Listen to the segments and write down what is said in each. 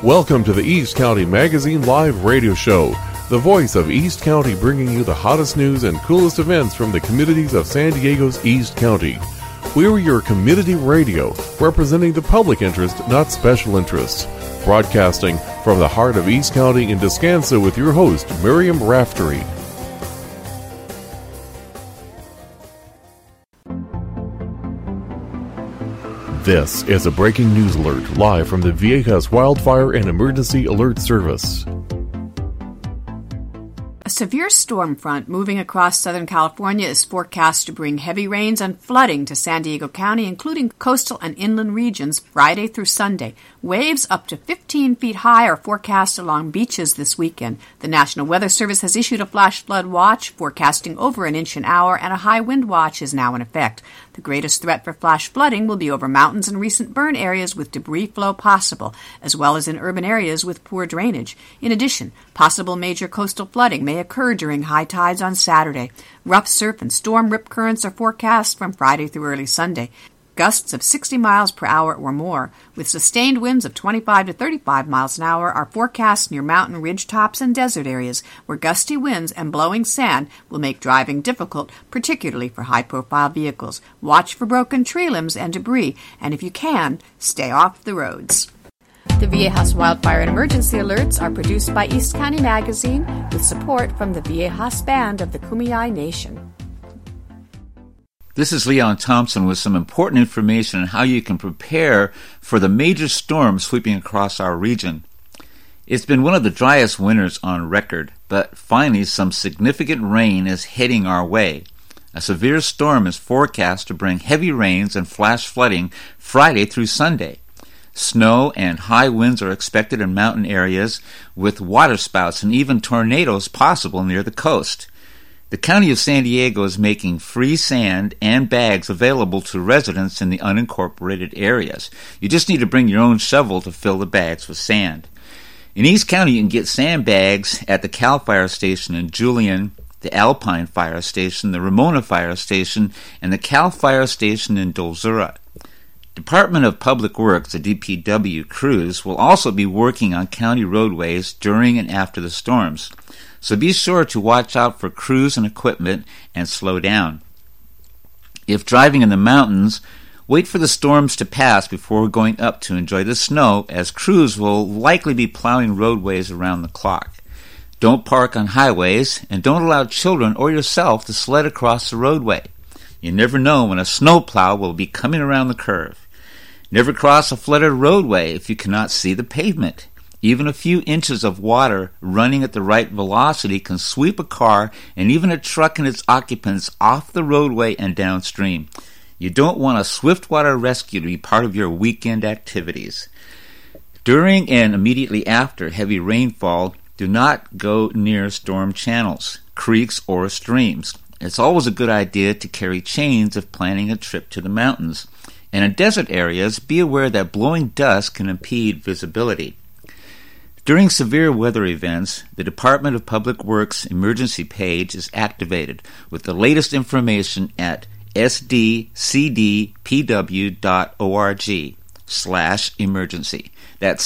Welcome to the East County Magazine Live Radio Show, the voice of East County, bringing you the hottest news and coolest events from the communities of San Diego's East County. We're your community radio, representing the public interest, not special interests. Broadcasting from the heart of East County in Descanso with your host, Miriam Raftery. This is a breaking news alert live from the Viejas Wildfire and Emergency Alert Service. A severe storm front moving across Southern California is forecast to bring heavy rains and flooding to San Diego County, including coastal and inland regions, Friday through Sunday. Waves up to 15 feet high are forecast along beaches this weekend. The National Weather Service has issued a flash flood watch, forecasting over an inch an hour, and a high wind watch is now in effect. The greatest threat for flash flooding will be over mountains and recent burn areas with debris flow possible, as well as in urban areas with poor drainage. In addition, possible major coastal flooding may occur during high tides on Saturday. Rough surf and storm rip currents are forecast from Friday through early Sunday. Gusts of 60 miles per hour or more, with sustained winds of 25 to 35 miles an hour, are forecast near mountain ridge tops and desert areas, where gusty winds and blowing sand will make driving difficult, particularly for high-profile vehicles. Watch for broken tree limbs and debris, and if you can, stay off the roads. The Viejas Wildfire and Emergency Alerts are produced by East County Magazine with support from the Viejas Band of the Kumeyaay Nation. This is Leon Thompson with some important information on how you can prepare for the major storm sweeping across our region. It's been one of the driest winters on record, but finally some significant rain is heading our way. A severe storm is forecast to bring heavy rains and flash flooding Friday through Sunday. Snow and high winds are expected in mountain areas, with waterspouts and even tornadoes possible near the coast. The County of San Diego is making free sand and bags available to residents in the unincorporated areas. You just need to bring your own shovel to fill the bags with sand. In East County, you can get sand bags at the Cal Fire Station in Julian, the Alpine Fire Station, the Ramona Fire Station, and the Cal Fire Station in Dulzura. Department of Public Works, the DPW crews, will also be working on county roadways during and after the storms. So be sure to watch out for crews and equipment and slow down. If driving in the mountains, wait for the storms to pass before going up to enjoy the snow, as crews will likely be plowing roadways around the clock. Don't park on highways, and don't allow children or yourself to sled across the roadway. You never know when a snowplow will be coming around the curve. Never cross a flooded roadway if you cannot see the pavement. Even a few inches of water running at the right velocity can sweep a car and even a truck and its occupants off the roadway and downstream. You don't want a swiftwater rescue to be part of your weekend activities. During and immediately after heavy rainfall, do not go near storm channels, creeks, or streams. It's always a good idea to carry chains if planning a trip to the mountains. And in desert areas, be aware that blowing dust can impede visibility. During severe weather events, the Department of Public Works emergency page is activated with the latest information at sdcdpw.org/emergency. That's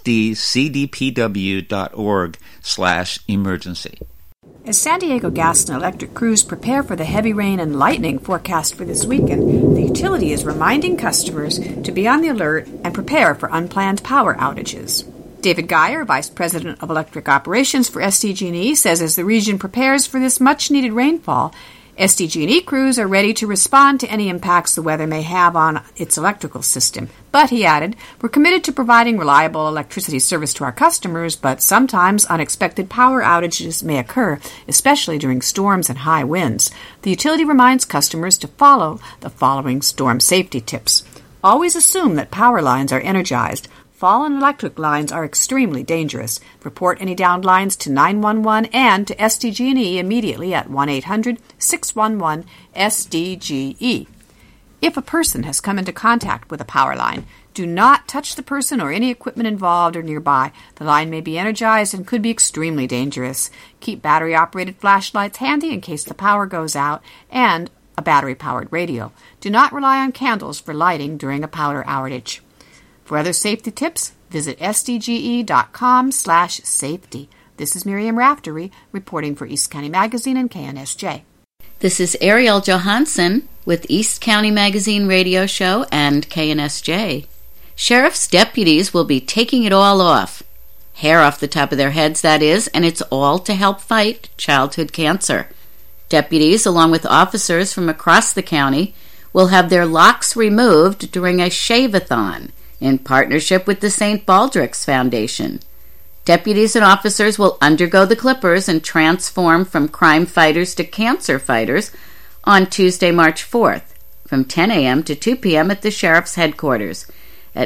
sdcdpw.org/emergency. As San Diego Gas and Electric crews prepare for the heavy rain and lightning forecast for this weekend, the utility is reminding customers to be on the alert and prepare for unplanned power outages. David Geyer, Vice President of Electric Operations for SDG&E, says as the region prepares for this much-needed rainfall, SDG&E crews are ready to respond to any impacts the weather may have on its electrical system. But, he added, we're committed to providing reliable electricity service to our customers, but sometimes unexpected power outages may occur, especially during storms and high winds. The utility reminds customers to follow the following storm safety tips. Always assume that power lines are energized. Fallen electric lines are extremely dangerous. Report any downed lines to 911 and to SDG&E immediately at 1-800-611-SDGE. If a person has come into contact with a power line, do not touch the person or any equipment involved or nearby. The line may be energized and could be extremely dangerous. Keep battery-operated flashlights handy in case the power goes out, and a battery-powered radio. Do not rely on candles for lighting during a power outage. For other safety tips, Visit sdge.com/safety. This is Miriam Raftery reporting for East County Magazine and KNSJ. This is Ariel Johansson with East County Magazine Radio Show and KNSJ. Sheriff's deputies will be taking it all off. Hair off the top of their heads, that is, and it's all to help fight childhood cancer. Deputies, along with officers from across the county, will have their locks removed during a shave-a-thon in partnership with the St. Baldrick's Foundation. Deputies and officers will undergo the clippers and transform from crime fighters to cancer fighters on Tuesday, March 4th, from 10 a.m. to 2 p.m. at the Sheriff's Headquarters at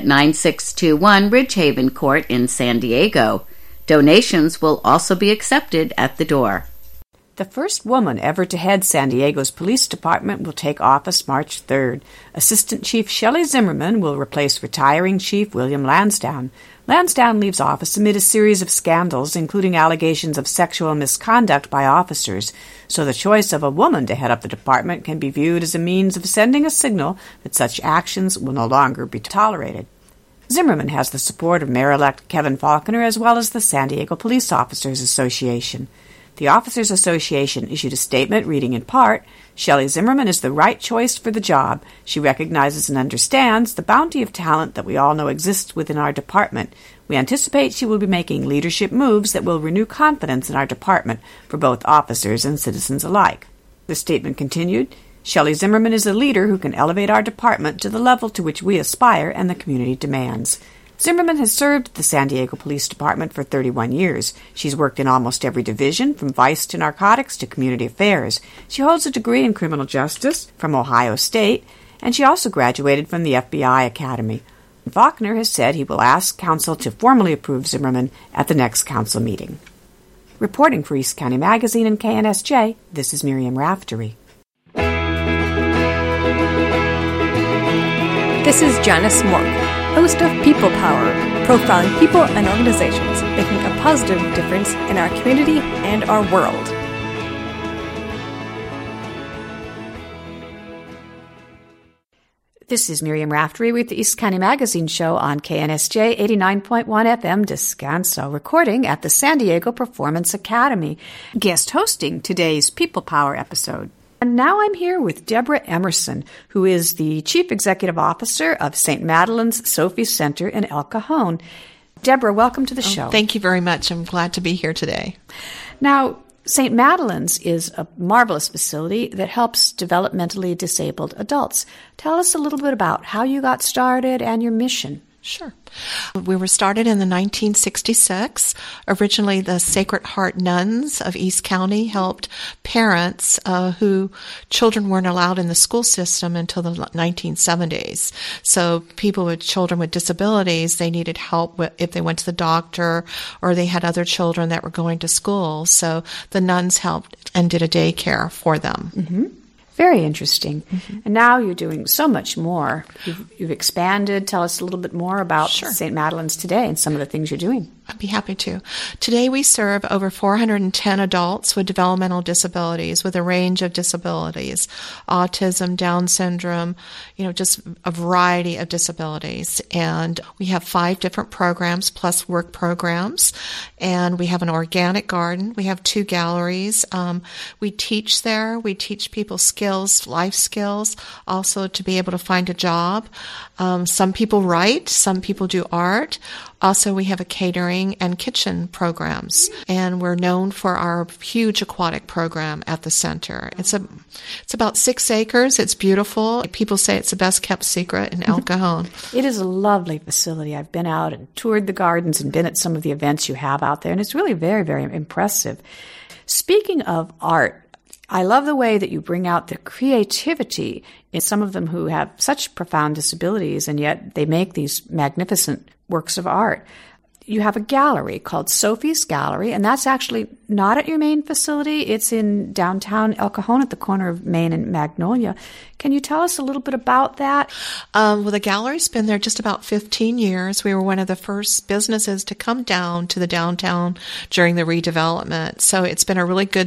9621 Ridgehaven Court in San Diego. Donations will also be accepted at the door. The first woman ever to head San Diego's police department will take office March 3rd. Assistant Chief Shelley Zimmerman will replace retiring Chief William Lansdowne. Lansdowne leaves office amid a series of scandals, including allegations of sexual misconduct by officers, so the choice of a woman to head up the department can be viewed as a means of sending a signal that such actions will no longer be tolerated. Zimmerman has the support of Mayor-elect Kevin Faulconer as well as the San Diego Police Officers Association. The Officers Association issued a statement reading in part, Shelley Zimmerman is the right choice for the job. She recognizes and understands the bounty of talent that we all know exists within our department. We anticipate she will be making leadership moves that will renew confidence in our department for both officers and citizens alike. The statement continued, Shelley Zimmerman is a leader who can elevate our department to the level to which we aspire and the community demands. Zimmerman has served the San Diego Police Department for 31 years. She's worked in almost every division, from vice to narcotics to community affairs. She holds a degree in criminal justice from Ohio State, and she also graduated from the FBI Academy. Faulconer has said he will ask Council to formally approve Zimmerman at the next Council meeting. Reporting for East County Magazine and KNSJ, this is Miriam Raftery. This is Janice Mork, host of People Power, profiling people and organizations making a positive difference in our community and our world. This is Miriam Raftery with the East County Magazine Show on KNSJ 89.1 FM Descanso, recording at the San Diego Performance Academy, guest hosting today's People Power episode. And now I'm here with Deborah Emerson, who is the Chief Executive Officer of St. Madeleine's Sophie Center in El Cajon. Deborah, welcome to the show. Thank you very much. I'm glad to be here today. Now, St. Madeleine's is a marvelous facility that helps developmentally disabled adults. Tell us a little bit about how you got started and your mission. Sure. We were started in the 1966. Originally, the Sacred Heart Nuns of East County helped parents who children weren't allowed in the school system until the 1970s. So people with children with disabilities, they needed help if they went to the doctor or they had other children that were going to school. So the nuns helped and did a daycare for them. Mm-hmm. Very interesting. Mm-hmm. And now you're doing so much more. You've expanded. Tell us a little bit more about St. Madeleine's today and some of the things you're doing. I'd be happy to. Today we serve over 410 adults with developmental disabilities, with a range of disabilities, autism, Down syndrome, just a variety of disabilities. And we have 5 different programs plus work programs. And we have an organic garden. We have 2 galleries. We teach there. We teach people skills, life skills, also to be able to find a job. Some people write. Some people do art. Also, we have a catering and kitchen programs, and we're known for our huge aquatic program at the center. It's about 6 acres. It's beautiful. People say it's the best kept secret in El Cajon. It is a lovely facility. I've been out and toured the gardens and been at some of the events you have out there, and it's really very, very impressive. Speaking of art, I love the way that you bring out the creativity in some of them who have such profound disabilities, and yet they make these magnificent works of art. You have a gallery called Sophie's Gallery, and that's actually not at your main facility. It's in downtown El Cajon at the corner of Main and Magnolia. Can you tell us a little bit about that? Well, the gallery's been there just about 15 years. We were one of the first businesses to come down to the downtown during the redevelopment. So it's been a really good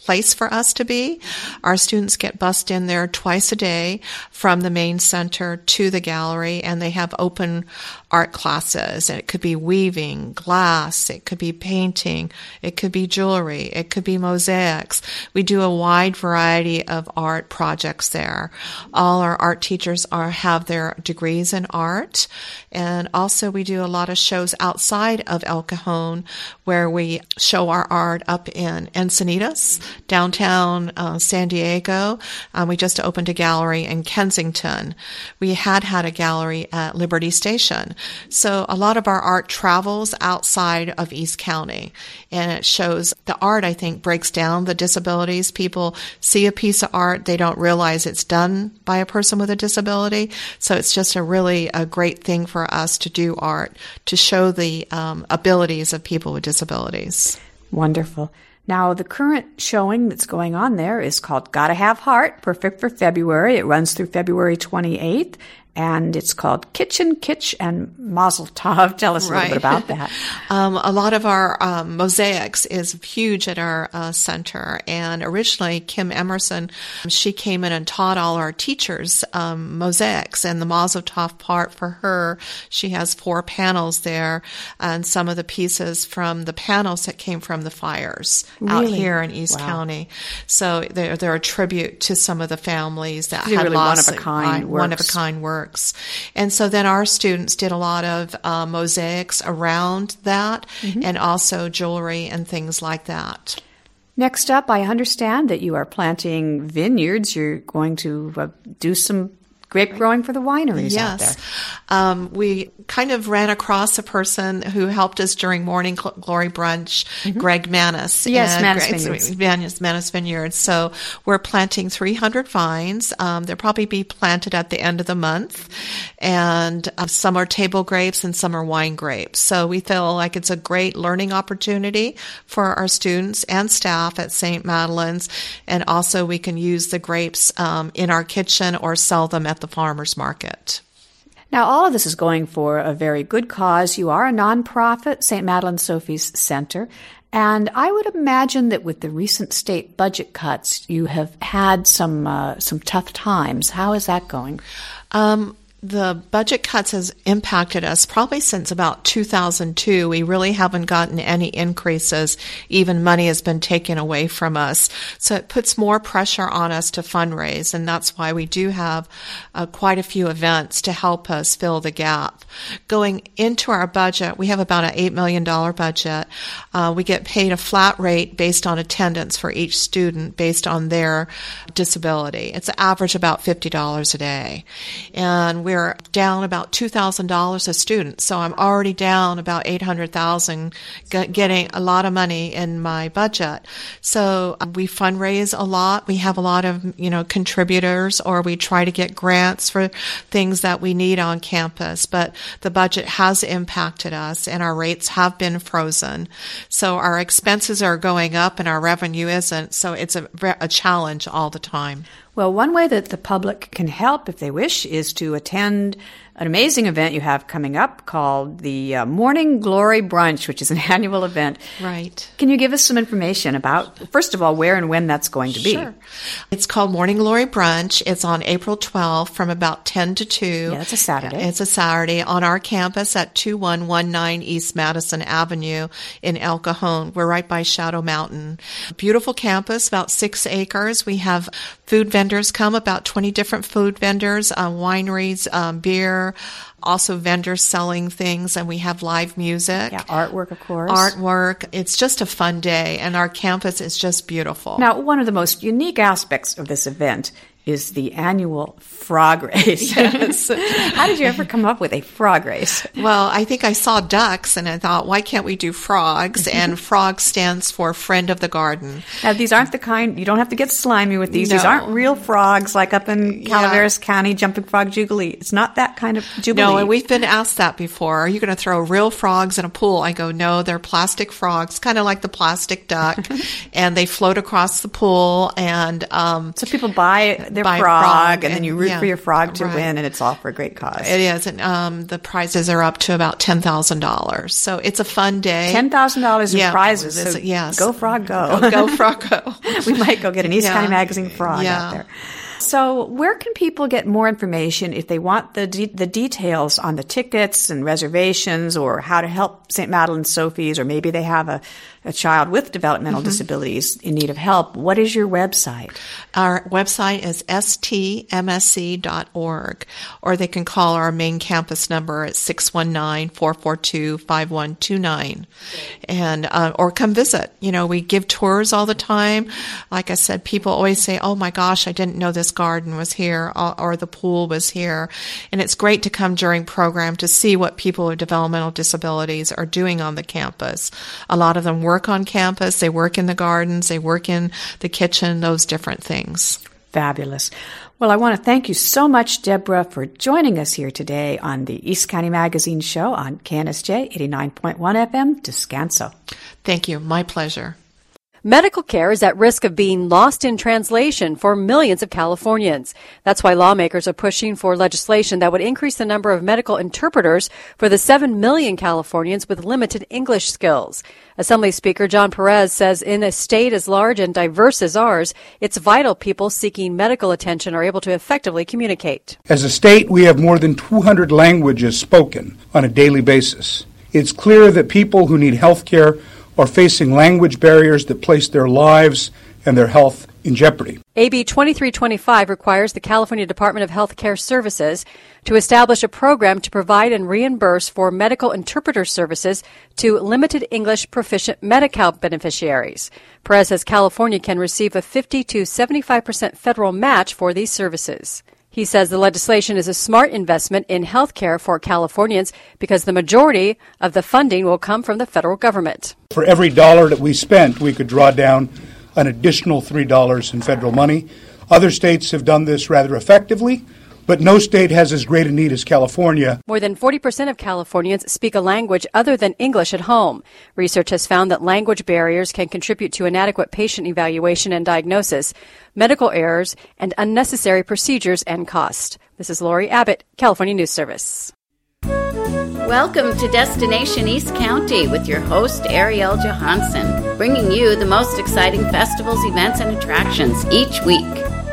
place for us to be. Our students get bused in there twice a day from the main center to the gallery, and they have open art classes. And it could be weaving, glass, it could be painting, it could be jewelry, it could be mosaics. We do a wide variety of art projects there. All our art teachers have their degrees in art, and also we do a lot of shows outside of El Cajon where we show our art up in Encinitas, downtown San Diego. We just opened a gallery in Kensington. We had a gallery at Liberty Station. So a lot of our art travels outside of East County, and it shows the art, I think, breaks down the disabilities. People see a piece of art, they don't realize it's done by a person with a disability. So it's just a great thing for us to do art, to show the abilities of people with disabilities. Wonderful. Now, the current showing that's going on there is called Gotta Have Heart, perfect for February. It runs through February 28th. And it's called Kitchen, Kitsch, and Mazel Tov. Tell us a little bit about that. A lot of our mosaics is huge at our center. And originally, Kim Emerson, she came in and taught all our teachers mosaics. And the Mazel Tov part for her, she has 4 panels there, and some of the pieces from the panels that came from the fires out here in East County. So they're a tribute to some of the families that had really lost one-of-a-kind works. And so then our students did a lot of mosaics around that, and also jewelry and things like that. Next up, I understand that you are planting vineyards. You're going to do some grape growing for the wineries out there. We kind of ran across a person who helped us during Morning Glory Brunch, Greg Manis. Yes, Manis Vineyards. So we're planting 300 vines. They'll probably be planted at the end of the month. And some are table grapes and some are wine grapes. So we feel like it's a great learning opportunity for our students and staff at St. Madeleine's. And also we can use the grapes in our kitchen or sell them at the farmer's market. Now, all of this is going for a very good cause. You are a nonprofit, St. Madeleine Sophie's Center, and I would imagine that with the recent state budget cuts, you have had some tough times. How is that going? The budget cuts has impacted us probably since about 2002. We really haven't gotten any increases. Even money has been taken away from us. So it puts more pressure on us to fundraise, and that's why we do have quite a few events to help us fill the gap. Going into our budget, we have about an $8 million budget. We get paid a flat rate based on attendance for each student based on their disability. It's an average about $50 a day. And we're down about $2,000 a student. So I'm already down about $800,000, getting a lot of money in my budget. So we fundraise a lot. We have a lot of, contributors, or we try to get grants for things that we need on campus. But the budget has impacted us and our rates have been frozen. So our expenses are going up and our revenue isn't. So it's a challenge all the time. Well, one way that the public can help, if they wish, is to attend an amazing event you have coming up called the Morning Glory Brunch, which is an annual event. Right. Can you give us some information about, first of all, where and when that's going to be? Sure. It's called Morning Glory Brunch. It's on April 12th from about 10 to 2. Yeah, it's a Saturday. It's a Saturday on our campus at 2119 East Madison Avenue in El Cajon. We're right by Shadow Mountain. Beautiful campus, about 6 acres. We have food vendors come, about 20 different food vendors, wineries, beer, also vendors selling things, and we have live music. Yeah, artwork, of course. Artwork. It's just a fun day, and our campus is just beautiful. Now, one of the most unique aspects of this event is the annual frog race. Yes. How did you ever come up with a frog race? Well, I think I saw ducks and I thought, why can't we do frogs? And frog stands for Friend of the Garden. Now, these aren't the kind, you don't have to get slimy with these. No. These aren't real frogs like up in Calaveras County, Jumping Frog Jubilee. It's not that kind of jubilee. No, and we've been asked that before. Are you going to throw real frogs in a pool? I go, no, they're plastic frogs, kind of like the plastic duck. And they float across the pool. And so people buy their frog, and then you root for your frog to win, and it's all for a great cause. It is, and the prizes are up to about $10,000. So it's a fun day. $10,000 in prizes. So yes. Go frog, go. Go frog, go. We might go get an East County Magazine frog out there. So where can people get more information if they want the details on the tickets and reservations, or how to help St. Madeleine Sophie's, or maybe they have a child with developmental disabilities in need of help? What is your website? Our website is stmsc.org, or they can call our main campus number at 619-442-5129, and or come visit. We give tours all the time. Like I said, people always say, "Oh my gosh, I didn't know this garden was here, or the pool was here," and it's great to come during program to see what people with developmental disabilities are doing on the campus. A lot of them work on campus, they work in the gardens, they work in the kitchen, those different things. Fabulous. Well, I want to thank you so much, Deborah, for joining us here today on the East County Magazine Show on KNSJ 89.1 FM, Descanso. Thank you. My pleasure. Medical care is at risk of being lost in translation for millions of Californians. That's why lawmakers are pushing for legislation that would increase the number of medical interpreters for the 7 million Californians with limited English skills. Assembly Speaker John Perez says in a state as large and diverse as ours, it's vital people seeking medical attention are able to effectively communicate. As a state, we have more than 200 languages spoken on a daily basis. It's clear that people who need health care are facing language barriers that place their lives and their health in jeopardy. AB 2325 requires the California Department of Health Care Services to establish a program to provide and reimburse for medical interpreter services to limited English proficient Medi-Cal beneficiaries. Perez says California can receive a 50 to 75% federal match for these services. He says the legislation is a smart investment in health care for Californians because the majority of the funding will come from the federal government. For every dollar that we spent, we could draw down an additional $3 in federal money. Other states have done this rather effectively, but no state has as great a need as California. More than 40% of Californians speak a language other than English at home. Research has found that language barriers can contribute to inadequate patient evaluation and diagnosis, medical errors, and unnecessary procedures and cost. This is Lori Abbott, California News Service. Welcome to Destination East County with your host, Ariel Johansson, bringing you the most exciting festivals, events, and attractions each week.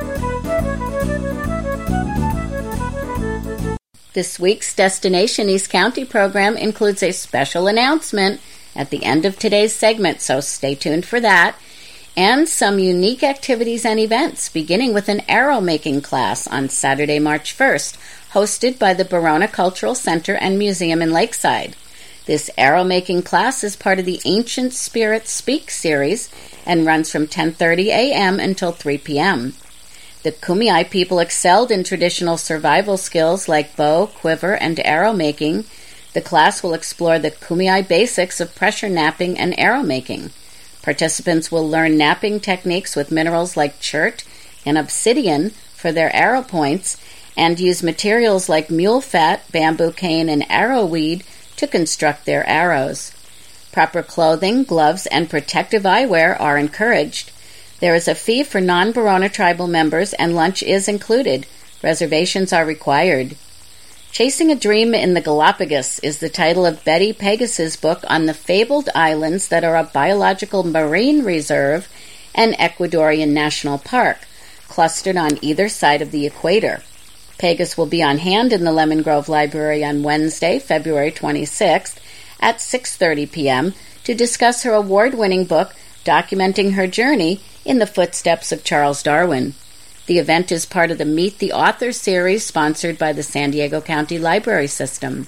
This week's Destination East County program includes a special announcement at the end of today's segment, so stay tuned for that, and some unique activities and events, beginning with an arrow making class on Saturday, March 1st, hosted by the Barona Cultural Center and Museum in Lakeside. This arrow making class is part of the Ancient Spirits Speak series and runs from 10:30 a.m. until 3 p.m. The Kumeyaay people excelled in traditional survival skills like bow, quiver, and arrow making. The class will explore the Kumeyaay basics of pressure napping and arrow making. Participants will learn napping techniques with minerals like chert and obsidian for their arrow points and use materials like mule fat, bamboo cane, and arrowweed to construct their arrows. Proper clothing, gloves, and protective eyewear are encouraged. There is a fee for non-Barona tribal members, and lunch is included. Reservations are required. Chasing a Dream in the Galapagos is the title of Betty Pegasus' book on the fabled islands that are a biological marine reserve and Ecuadorian national park, clustered on either side of the equator. Pegas will be on hand in the Lemon Grove Library on Wednesday, February 26th at 6:30 p.m. to discuss her award-winning book documenting her journey in the footsteps of Charles Darwin. The event is part of the Meet the Author series sponsored by the San Diego County Library System.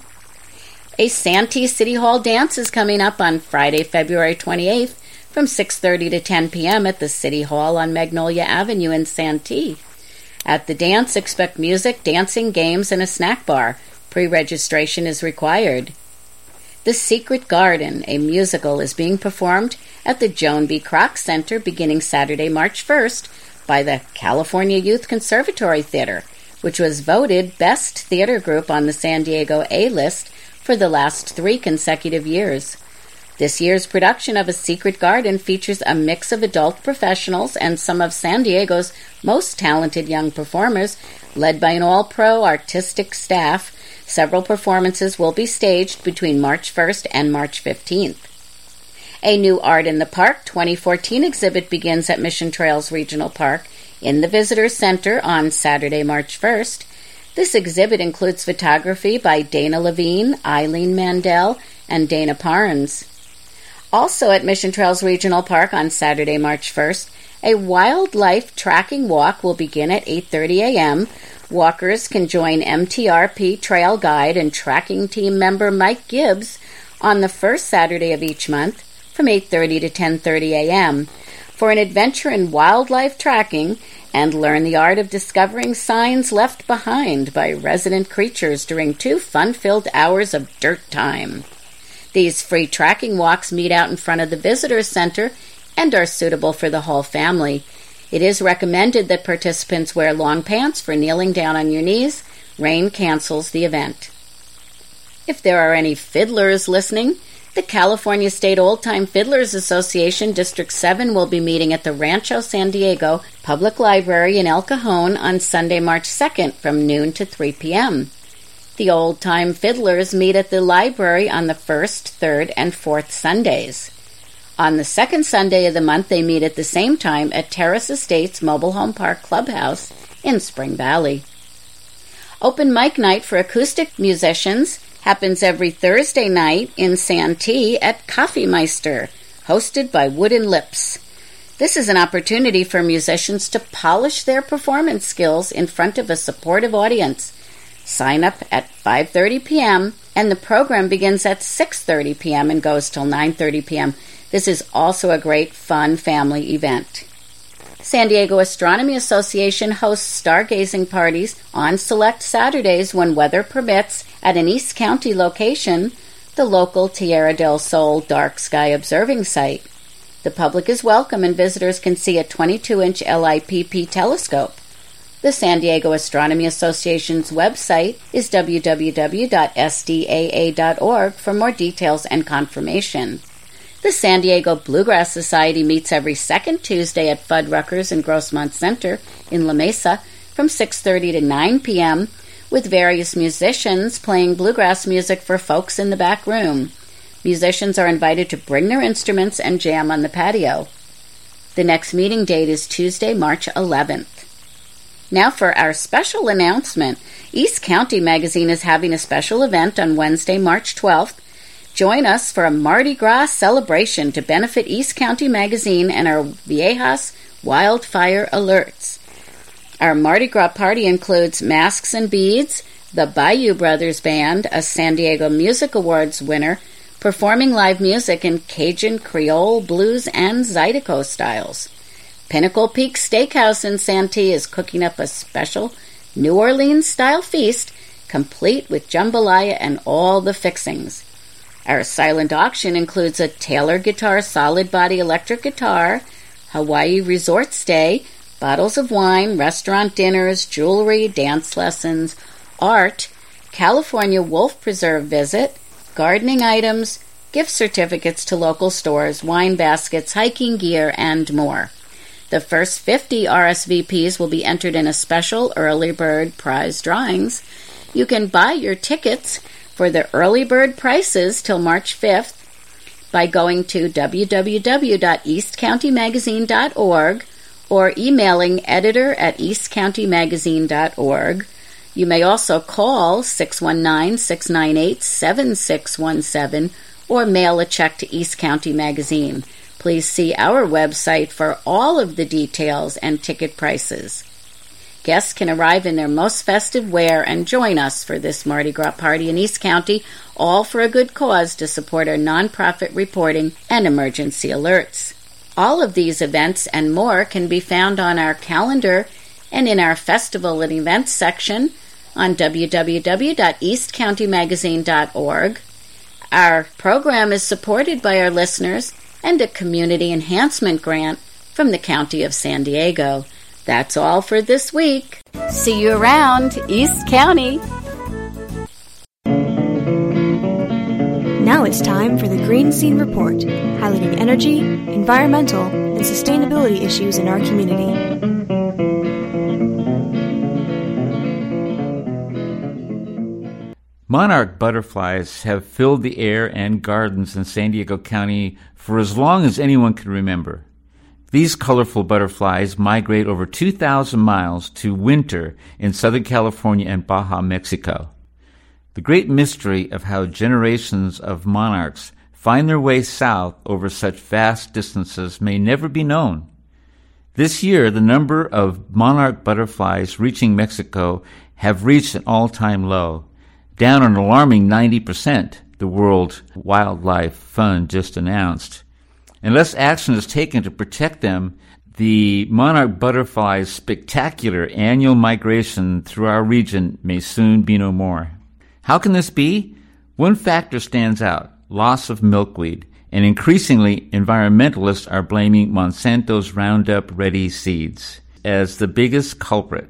A Santee City Hall dance is coming up on Friday, February 28th from 6:30 to 10 p.m. at the City Hall on Magnolia Avenue in Santee. At the dance, expect music, dancing, games, and a snack bar. Pre-registration is required. The Secret Garden, a musical, is being performed at the Joan B. Kroc Center beginning Saturday, March 1st by the California Youth Conservatory Theater, which was voted Best Theater Group on the San Diego A-List for the last 3 consecutive years. This year's production of A Secret Garden features a mix of adult professionals and some of San Diego's most talented young performers, led by an all-pro artistic staff. Several performances will be staged between March 1st and March 15th. A new Art in the Park 2014 exhibit begins at Mission Trails Regional Park in the Visitor Center on Saturday, March 1st. This exhibit includes photography by Dana Levine, Eileen Mandel, and Dana Parnes. Also at Mission Trails Regional Park on Saturday, March 1st, a wildlife tracking walk will begin at 8:30 a.m. Walkers can join MTRP trail guide and tracking team member Mike Gibbs on the first Saturday of each month from 8:30 to 10:30 a.m. for an adventure in wildlife tracking and learn the art of discovering signs left behind by resident creatures during 2 fun-filled hours of dirt time. These free tracking walks meet out in front of the Visitor Center and are suitable for the whole family. It is recommended that participants wear long pants for kneeling down on your knees. Rain cancels the event. If there are any fiddlers listening, the California State Old-Time Fiddlers Association District 7 will be meeting at the Rancho San Diego Public Library in El Cajon on Sunday, March 2nd from noon to 3 p.m. The old-time fiddlers meet at the library on the 1st, 3rd, and 4th Sundays. On the 2nd Sunday of the month, they meet at the same time at Terrace Estates Mobile Home Park Clubhouse in Spring Valley. Open mic night for acoustic musicians happens every Thursday night in Santee at Coffee Meister, hosted by Wooden Lips. This is an opportunity for musicians to polish their performance skills in front of a supportive audience. Sign up at 5:30 p.m. and the program begins at 6:30 p.m. and goes till 9:30 p.m. This is also a great, fun family event. San Diego Astronomy Association hosts stargazing parties on select Saturdays when weather permits at an East County location, the local Tierra del Sol Dark Sky Observing Site. The public is welcome and visitors can see a 22-inch LIPP telescope. The San Diego Astronomy Association's website is www.sdaa.org for more details and confirmation. The San Diego Bluegrass Society meets every second Tuesday at Fuddruckers in Grossmont Center in La Mesa from 6:30 to 9 p.m. with various musicians playing bluegrass music for folks in the back room. Musicians are invited to bring their instruments and jam on the patio. The next meeting date is Tuesday, March 11th. Now for our special announcement. East County Magazine is having a special event on Wednesday, March 12th. Join us for a Mardi Gras celebration to benefit East County Magazine and our Viejas Wildfire Alerts. Our Mardi Gras party includes Masks and Beads, the Bayou Brothers Band, a San Diego Music Awards winner, performing live music in Cajun, Creole, blues, and Zydeco styles. Pinnacle Peak Steakhouse in Santee is cooking up a special New Orleans-style feast, complete with jambalaya and all the fixings. Our silent auction includes a Taylor Guitar solid body electric guitar, Hawaii resort stay, bottles of wine, restaurant dinners, jewelry, dance lessons, art, California wolf preserve visit, gardening items, gift certificates to local stores, wine baskets, hiking gear, and more. The first 50 RSVPs will be entered in a special early bird prize drawings. You can buy your tickets for the early bird prices till March 5th by going to www.eastcountymagazine.org or emailing editor@eastcountymagazine.org. You may also call 619-698-7617 or mail a check to East County Magazine. Please see our website for all of the details and ticket prices. Guests can arrive in their most festive wear and join us for this Mardi Gras party in East County, all for a good cause to support our nonprofit reporting and emergency alerts. All of these events and more can be found on our calendar and in our festival and events section on www.eastcountymagazine.org. Our program is supported by our listeners and a community enhancement grant from the County of San Diego. That's all for this week. See you around East County. Now it's time for the Green Scene Report, highlighting energy, environmental, and sustainability issues in our community. Monarch butterflies have filled the air and gardens in San Diego County for as long as anyone can remember. These colorful butterflies migrate over 2,000 miles to winter in Southern California and Baja, Mexico. The great mystery of how generations of monarchs find their way south over such vast distances may never be known. This year, the number of monarch butterflies reaching Mexico have reached an all-time low, down an alarming 90%, the World Wildlife Fund just announced. Unless action is taken to protect them, the monarch butterfly's spectacular annual migration through our region may soon be no more. How can this be? One factor stands out: loss of milkweed, and increasingly environmentalists are blaming Monsanto's Roundup Ready seeds as the biggest culprit.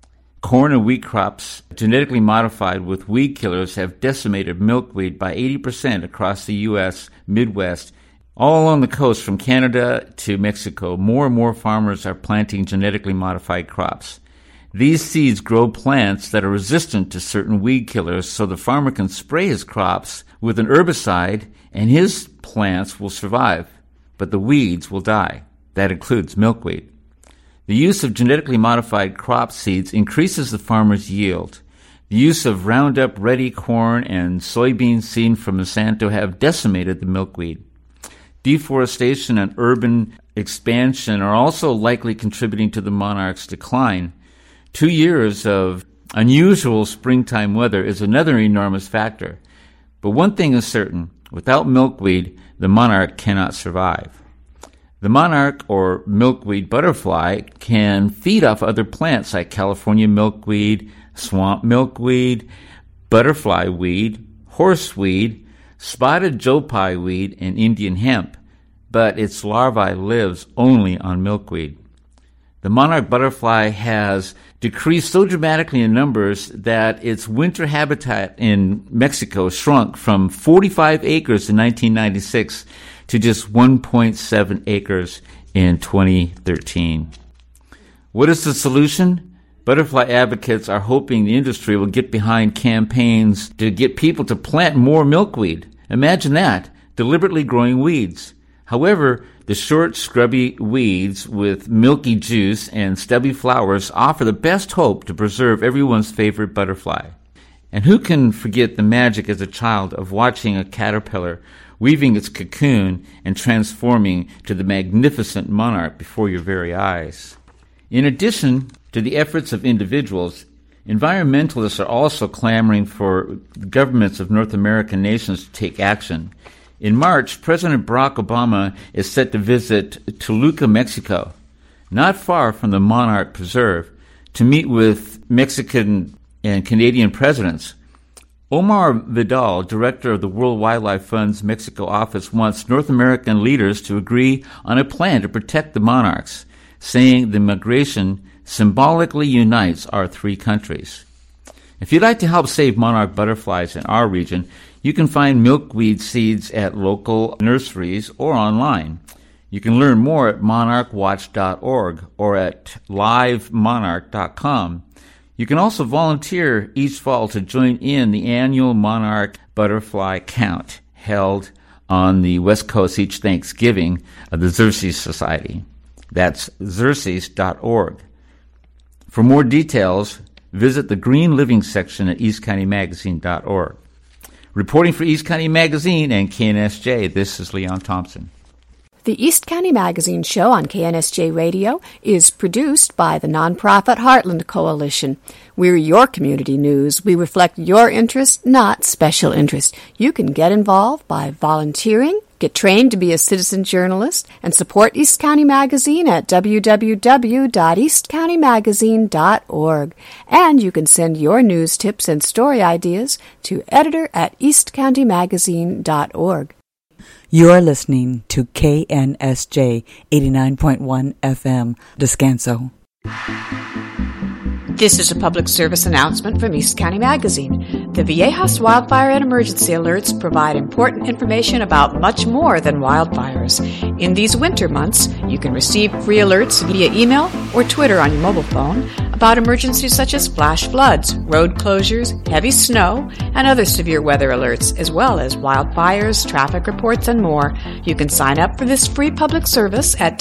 Corn and wheat crops genetically modified with weed killers have decimated milkweed by 80% across the U.S. Midwest. All along the coast from Canada to Mexico, more and more farmers are planting genetically modified crops. These seeds grow plants that are resistant to certain weed killers, so the farmer can spray his crops with an herbicide and his plants will survive, but the weeds will die. That includes milkweed. The use of genetically modified crop seeds increases the farmer's yield. The use of Roundup Ready corn and soybean seed from Monsanto have decimated the milkweed. Deforestation and urban expansion are also likely contributing to the monarch's decline. 2 years of unusual springtime weather is another enormous factor. But one thing is certain: without milkweed, the monarch cannot survive. The monarch or milkweed butterfly can feed off other plants like California milkweed, swamp milkweed, butterfly weed, horseweed, spotted joe pye weed, and Indian hemp, but its larvae lives only on milkweed. The monarch butterfly has decreased so dramatically in numbers that its winter habitat in Mexico shrunk from 45 acres in 1996 to just 1.7 acres in 2013. What is the solution? Butterfly advocates are hoping the industry will get behind campaigns to get people to plant more milkweed. Imagine that, deliberately growing weeds. However, the short, scrubby weeds with milky juice and stubby flowers offer the best hope to preserve everyone's favorite butterfly. And who can forget the magic as a child of watching a caterpillar weaving its cocoon and transforming to the magnificent monarch before your very eyes? In addition to the efforts of individuals, environmentalists are also clamoring for the governments of North American nations to take action. In March, President Barack Obama is set to visit Toluca, Mexico, not far from the Monarch Preserve, to meet with Mexican and Canadian presidents. Omar Vidal, director of the World Wildlife Fund's Mexico office, wants North American leaders to agree on a plan to protect the monarchs, saying the migration symbolically unites our three countries. If you'd like to help save monarch butterflies in our region, you can find milkweed seeds at local nurseries or online. You can learn more at monarchwatch.org or at livemonarch.com. You can also volunteer each fall to join in the annual monarch butterfly count held on the West Coast each Thanksgiving of the Xerces Society. That's xerces.org. For more details, visit the Green Living section at eastcountymagazine.org. Reporting for East County Magazine and KNSJ, this is Leon Thompson. The East County Magazine show on KNSJ Radio is produced by the nonprofit Heartland Coalition. We're your community news. We reflect your interests, not special interests. You can get involved by volunteering, get trained to be a citizen journalist, and support East County Magazine at www.eastcountymagazine.org. And you can send your news tips and story ideas to editor@eastcountymagazine.org. You're listening to KNSJ 89.1 FM, Descanso. This is a public service announcement from East County Magazine. The Viejas Wildfire and Emergency Alerts provide important information about much more than wildfires. In these winter months, you can receive free alerts via email or Twitter on your mobile phone about emergencies such as flash floods, road closures, heavy snow, and other severe weather alerts, as well as wildfires, traffic reports, and more. You can sign up for this free public service at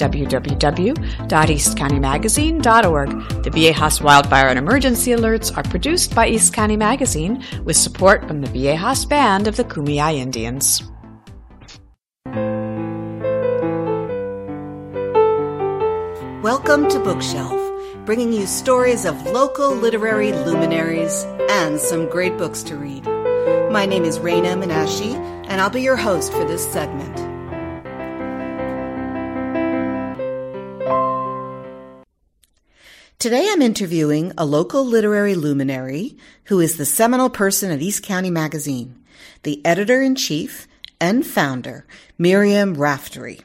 www.eastcountymagazine.org. The Viejas Wildfire and Emergency Alerts are produced by East County Magazine with support from the Viejas Band of the Kumeyaay Indians. Welcome to Bookshelf, bringing you stories of local literary luminaries and some great books to read. My name is Raina Menashe, and I'll be your host for this segment. Today I'm interviewing a local literary luminary who is the seminal person at East County Magazine, the editor-in-chief and founder, Miriam Raftery.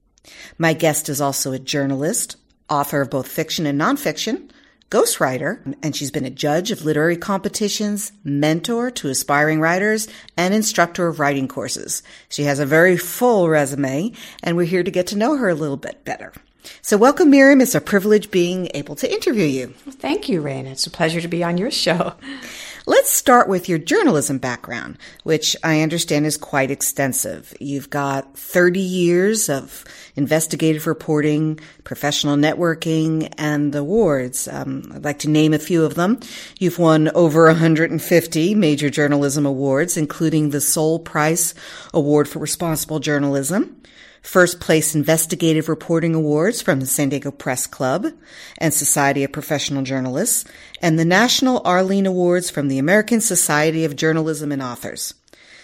My guest is also a journalist, author of both fiction and nonfiction, ghostwriter, and she's been a judge of literary competitions, mentor to aspiring writers, and instructor of writing courses. She has a very full resume, and we're here to get to know her a little bit better. So welcome, Miriam. It's a privilege being able to interview you. Well, thank you, Raina. It's a pleasure to be on your show. Let's start with your journalism background, which I understand is quite extensive. You've got 30 years of investigative reporting, professional networking, and awards. I'd like to name a few of them. You've won over 150 major journalism awards, including the Sol Price Award for Responsible Journalism, First Place Investigative Reporting Awards from the San Diego Press Club and Society of Professional Journalists, and the National Arlene Awards from the American Society of Journalism and Authors.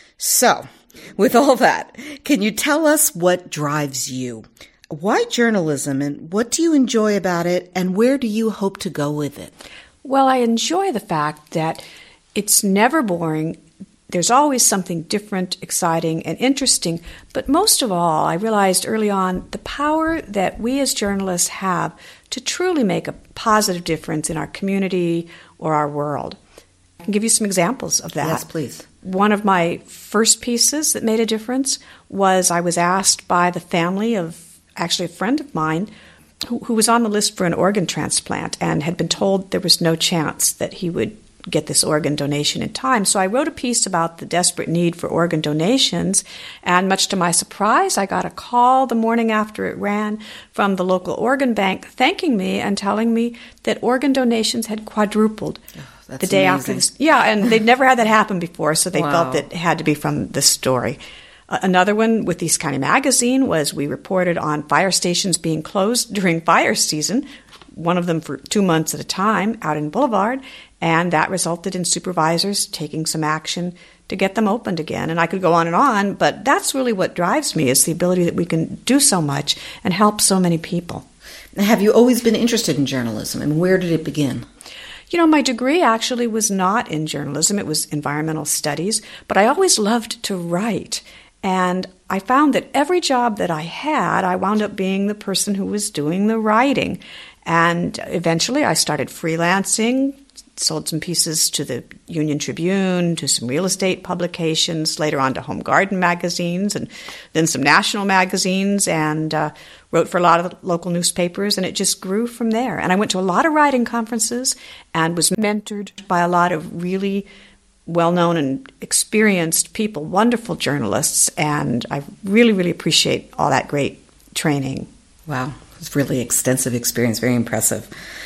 So, with all that, can you tell us what drives you? Why journalism, and what do you enjoy about it, and where do you hope to go with it? Well, I enjoy the fact that it's never boring. There's always something different, exciting, and interesting. But most of all, I realized early on the power that we as journalists have to truly make a positive difference in our community or our world. I can give you some examples of that. Yes, please. One of my first pieces that made a difference was I was asked by the family of actually a friend of mine who was on the list for an organ transplant and had been told there was no chance that he would get this organ donation in time. So I wrote a piece about the desperate need for organ donations, and much to my surprise, I got a call the morning after it ran from the local organ bank thanking me and telling me that organ donations had quadrupled the day after this. Yeah, and they'd never had that happen before, so they felt that it had to be from this story. Another one with East County Magazine was we reported on fire stations being closed during fire season, one of them for 2 months at a time out in Boulevard, and that resulted in supervisors taking some action to get them opened again. And I could go on, but that's really what drives me, is the ability that we can do so much and help so many people. Have you always been interested in journalism, and where did it begin? You know, my degree actually was not in journalism. It was environmental studies, but I always loved to write. And I found that every job that I had, I wound up being the person who was doing the writing. And eventually I started freelancing, sold some pieces to the Union Tribune, to some real estate publications, later on to Home Garden magazines, and then some national magazines, and wrote for a lot of the local newspapers, and it just grew from there. And I went to a lot of writing conferences and was mentored by a lot of really well-known and experienced people, wonderful journalists, and I really, really appreciate all that great training. Wow, it's really extensive experience, very impressive.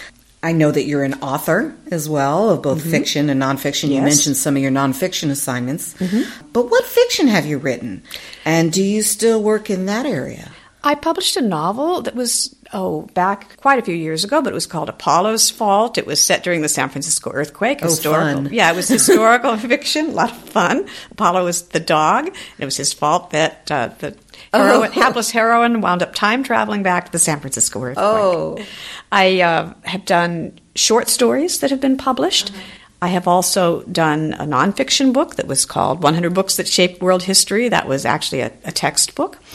I know that you're an author as well of both fiction and nonfiction. You mentioned some of your nonfiction assignments. But what fiction have you written? And do you still work in that area? I published a novel that was, back quite a few years ago, but it was called Apollo's Fault. It was set during the San Francisco earthquake. Fun. Yeah, it was historical fiction, a lot of fun. Apollo was the dog, and it was his fault that the hapless heroine wound up time traveling back to the San Francisco earthquake. I have done short stories that have been published. I have also done a nonfiction book that was called 100 Books That Shaped World History. That was actually a textbook.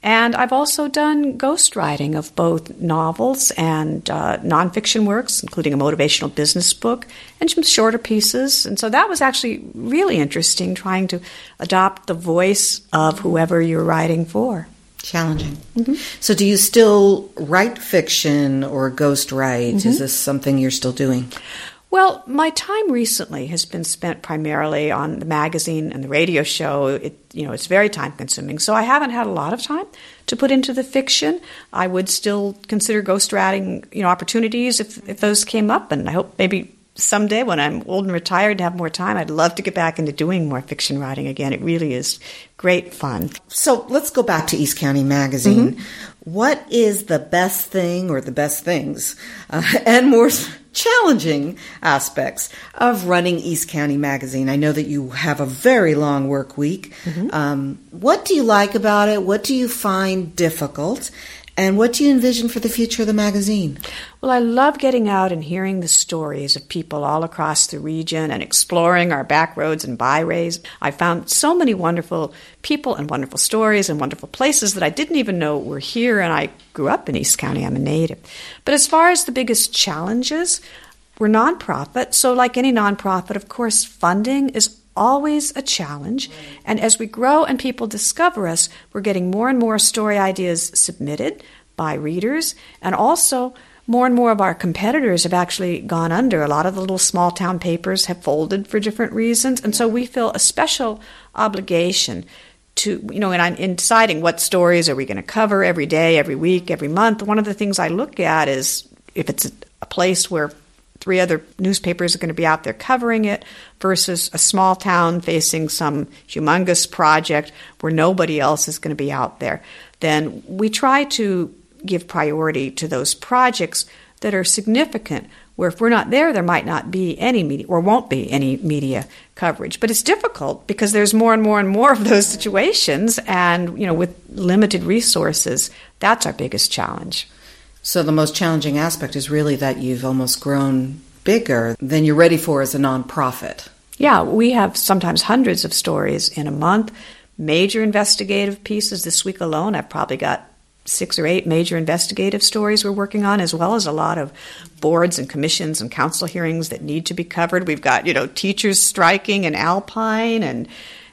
And I've also done ghostwriting of both novels and nonfiction works, including a motivational business book and some shorter pieces. And so that was actually really interesting, trying to adopt the voice of whoever you're writing for. Challenging. Mm-hmm. So do you still write fiction or ghostwrite? Mm-hmm. Is this something you're still doing? Well, my time recently has been spent primarily on the magazine and the radio show. It's very time-consuming, so I haven't had a lot of time to put into the fiction. I would still consider ghostwriting, opportunities if those came up, and I hope maybe someday when I'm old and retired and have more time, I'd love to get back into doing more fiction writing again. It really is great fun. So let's go back to East County Magazine. Mm-hmm. What is the best thing or the best things and more challenging aspects of running East County Magazine? I know that you have a very long work week. Mm-hmm. What do you like about it? What do you find difficult? And what do you envision for the future of the magazine? Well, I love getting out and hearing the stories of people all across the region and exploring our back roads and byways. I found so many wonderful people and wonderful stories and wonderful places that I didn't even know were here, and I grew up in East County. I'm a native. But as far as the biggest challenges, we're nonprofit, so like any nonprofit, of course, funding is always a challenge. And as we grow and people discover us, we're getting more and more story ideas submitted by readers. And also, more and more of our competitors have actually gone under. A lot of the little small town papers have folded for different reasons. And so we feel a special obligation to, in deciding what stories are we going to cover every day, every week, every month. One of the things I look at is if it's a place where 3 other newspapers are going to be out there covering it versus a small town facing some humongous project where nobody else is going to be out there, then we try to give priority to those projects that are significant, where if we're not there, there might not be any media or won't be any media coverage. But it's difficult because there's more and more and more of those situations, and with limited resources, that's our biggest challenge. So the most challenging aspect is really that you've almost grown bigger than you're ready for as a nonprofit. Yeah, we have sometimes hundreds of stories in a month, major investigative pieces. This week alone, I've probably got 6 or 8 major investigative stories we're working on, as well as a lot of boards and commissions and council hearings that need to be covered. We've got, teachers striking in Alpine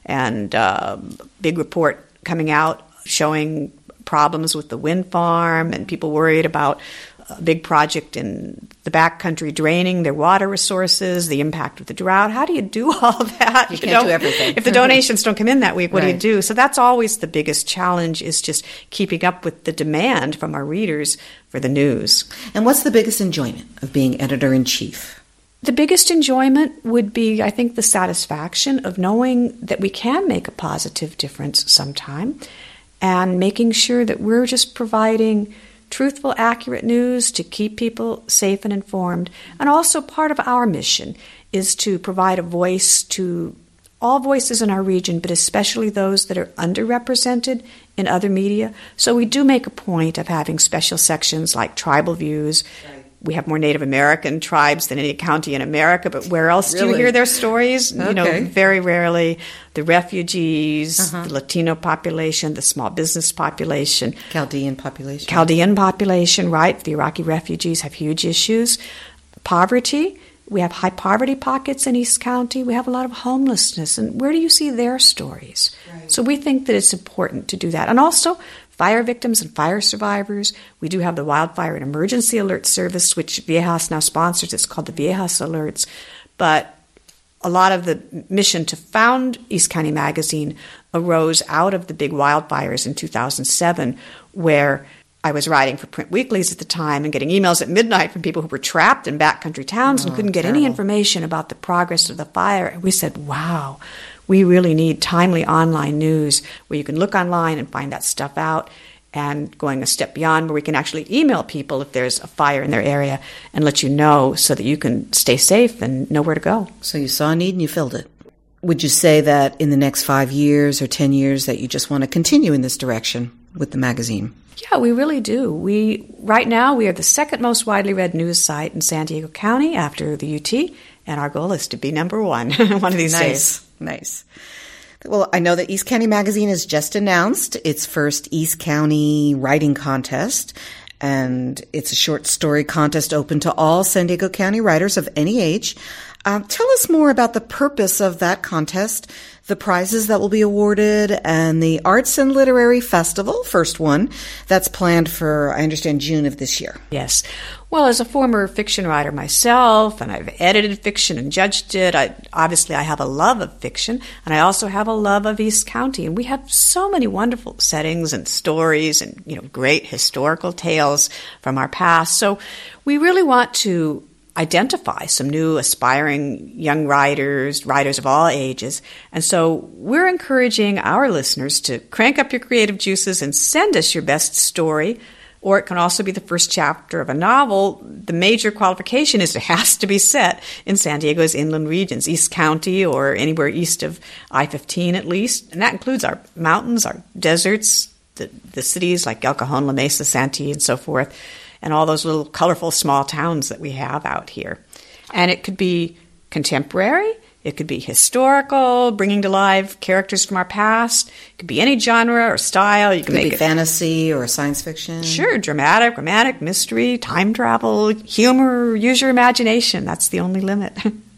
and big report coming out showing problems with the wind farm and people worried about a big project in the backcountry draining their water resources, the impact of the drought. How do you do all of that? You can't do everything. If the donations don't come in that week, what do you do? So that's always the biggest challenge, is just keeping up with the demand from our readers for the news. And what's the biggest enjoyment of being editor-in-chief? The biggest enjoyment would be, I think, the satisfaction of knowing that we can make a positive difference sometime, and making sure that we're just providing truthful, accurate news to keep people safe and informed. And also part of our mission is to provide a voice to all voices in our region, but especially those that are underrepresented in other media. So we do make a point of having special sections like Tribal Views. Right. We have more Native American tribes than any county in America, but where else do you hear their stories? Okay. Very rarely. The refugees, the Latino population, the small business population. Chaldean population, right. The Iraqi refugees have huge issues. Poverty. We have high poverty pockets in East County. We have a lot of homelessness. And where do you see their stories? Right. So we think that it's important to do that. And also, fire victims and fire survivors. We do have the Wildfire and Emergency Alert Service, which Viejas now sponsors. It's called the Viejas Alerts. But a lot of the mission to found East County Magazine arose out of the big wildfires in 2007, where I was writing for print weeklies at the time and getting emails at midnight from people who were trapped in backcountry towns and couldn't get any information about the progress of the fire. And we said, wow, we really need timely online news where you can look online and find that stuff out, and going a step beyond where we can actually email people if there's a fire in their area and let you know so that you can stay safe and know where to go. So you saw a need and you filled it. Would you say that in the next 5 years or 10 years that you just want to continue in this direction with the magazine? Yeah, we really do. Right now, we are the second most widely read news site in San Diego County after the UT, and our goal is to be number 1 one of these days. Nice. Well, I know that East County Magazine has just announced its first East County writing contest, and it's a short story contest open to all San Diego County writers of any age. Tell us more about the purpose of that contest, the prizes that will be awarded, and the Arts and Literary Festival, first one, that's planned for, I understand, June of this year. Yes. Well, as a former fiction writer myself, and I've edited fiction and judged it, I have a love of fiction, and I also have a love of East County. And we have so many wonderful settings and stories and, great historical tales from our past. So we really want to identify some new aspiring young writers of all ages. And so we're encouraging our listeners to crank up your creative juices and send us your best story, or it can also be the first chapter of a novel. The major qualification is it has to be set in San Diego's inland regions, East County or anywhere east of I-15 at least. And that includes our mountains, our deserts, the cities like El Cajon, La Mesa, Santee, and so forth, and all those little colorful small towns that we have out here. And it could be contemporary, it could be historical, bringing to life characters from our past. It could be any genre or style. You can make it fantasy or science fiction. Sure, dramatic, romantic, mystery, time travel, humor. Use your imagination. That's the only limit.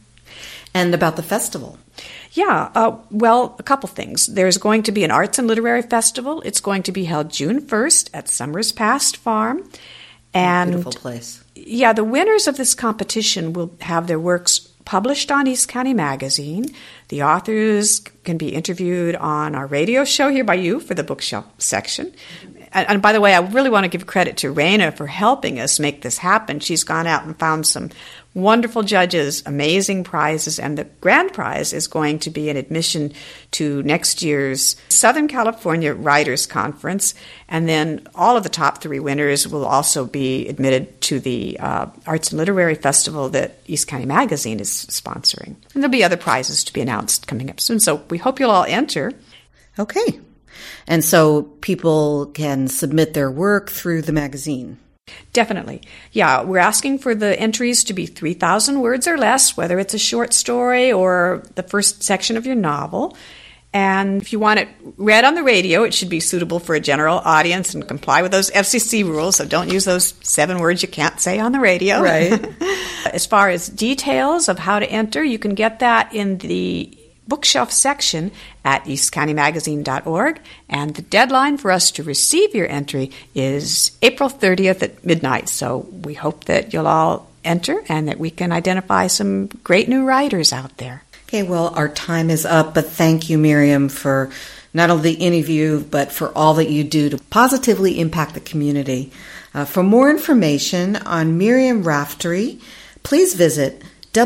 And about the festival? Yeah, well, a couple things. There's going to be an Arts and Literary Festival. It's going to be held June 1st at Summers Past Farm. And beautiful place. Yeah, the winners of this competition will have their works published on East County Magazine. The authors can be interviewed on our radio show here by you for the bookshelf section. And by the way, I really want to give credit to Raina for helping us make this happen. She's gone out and found some wonderful judges, amazing prizes, and the grand prize is going to be an admission to next year's Southern California Writers Conference, and then all of the top 3 winners will also be admitted to the Arts and Literary Festival that East County Magazine is sponsoring. And there'll be other prizes to be announced coming up soon, so we hope you'll all enter. Okay. And so people can submit their work through the magazine. Definitely. Yeah, we're asking for the entries to be 3,000 words or less, whether it's a short story or the first section of your novel. And if you want it read on the radio, it should be suitable for a general audience and comply with those FCC rules, so don't use those 7 words you can't say on the radio. Right. As far as details of how to enter, you can get that in the bookshelf section at eastcountymagazine.org, and the deadline for us to receive your entry is April 30th at midnight. So we hope that you'll all enter and that we can identify some great new writers out there. Okay, well, our time is up, but thank you, Miriam, for not only the interview, but for all that you do to positively impact the community. For more information on Miriam Raftery, please visit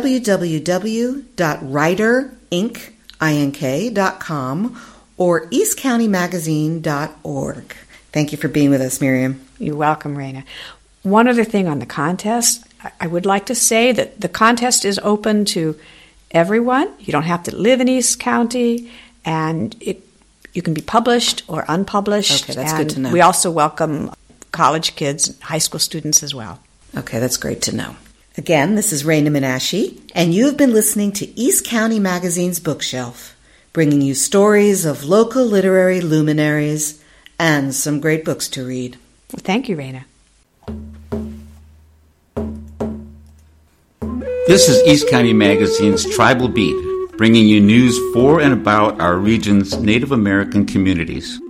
www.writerinc.com or eastcountymagazine.org. Thank you for being with us, Miriam. You're welcome, Raina. One other thing on the contest, I would like to say that the contest is open to everyone. You don't have to live in East County, and you can be published or unpublished. Okay, that's good to know. We also welcome college kids, high school students as well. Okay, that's great to know. Again, this is Raina Menashe, and you have been listening to East County Magazine's Bookshelf, bringing you stories of local literary luminaries and some great books to read. Well, thank you, Raina. This is East County Magazine's Tribal Beat, bringing you news for and about our region's Native American communities.